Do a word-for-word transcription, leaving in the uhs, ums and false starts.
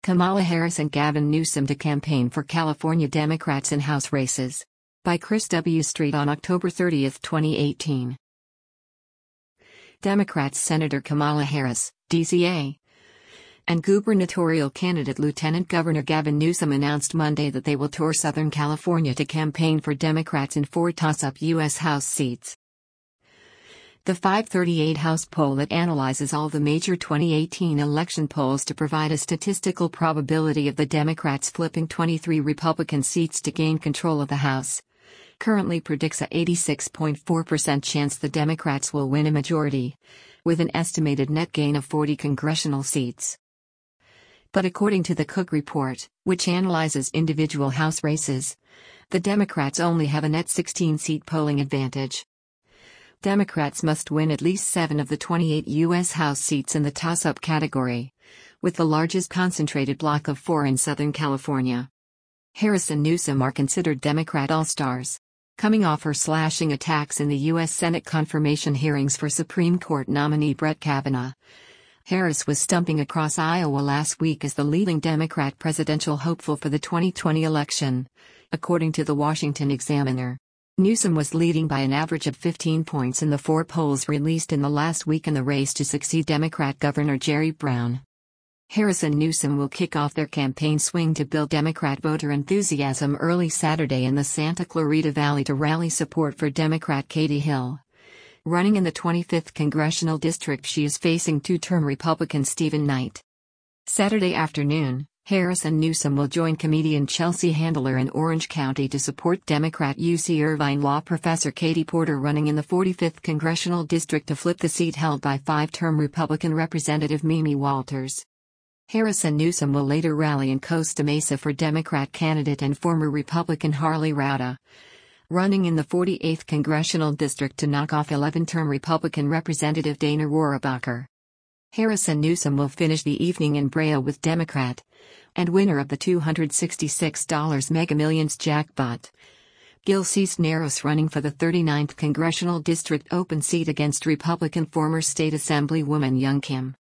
Kamala Harris and Gavin Newsom to campaign for California Democrats in House races. By Chris W. Street on October thirtieth, twenty eighteen. Democrats Senator Kamala Harris, D C A, and gubernatorial candidate Lieutenant Governor Gavin Newsom announced Monday that they will tour Southern California to campaign for Democrats in four toss-up U S House seats. The five thirty-eight House poll that analyzes all the major twenty eighteen election polls to provide a statistical probability of the Democrats flipping twenty-three Republican seats to gain control of the House currently predicts a eighty-six point four percent chance the Democrats will win a majority, with an estimated net gain of forty congressional seats. But according to the Cook Report, which analyzes individual House races, the Democrats only have a net sixteen-seat polling advantage. Democrats must win at least seven of the twenty-eight U S House seats in the toss-up category, with the largest concentrated block of four in Southern California. Harris and Newsom are considered Democrat all-stars, coming off her slashing attacks in the U S Senate confirmation hearings for Supreme Court nominee Brett Kavanaugh. Harris was stumping across Iowa last week as the leading Democrat presidential hopeful for the twenty twenty election, according to the Washington Examiner. Newsom was leading by an average of fifteen points in the four polls released in the last week in the race to succeed Democrat Governor Jerry Brown. Harris and Newsom will kick off their campaign swing to build Democrat voter enthusiasm early Saturday in the Santa Clarita Valley to rally support for Democrat Katie Hill. Running in the twenty-fifth Congressional District, she is facing two-term Republican Stephen Knight. Saturday afternoon, Harris and Newsom will join comedian Chelsea Handler in Orange County to support Democrat U C Irvine law professor Katie Porter running in the forty-fifth Congressional District to flip the seat held by five-term Republican Representative Mimi Walters. Harris and Newsom will later rally in Costa Mesa for Democrat candidate and former Republican Harley Rauda, running in the forty-eighth Congressional District to knock off eleven-term Republican Representative Dana Rohrabacher. Harris and Newsom will finish the evening in Brea with Democrat and winner of the two hundred sixty-six dollars Mega Millions jackpot, Gil Cisneros, running for the thirty-ninth Congressional District open seat against Republican former State Assemblywoman Young Kim.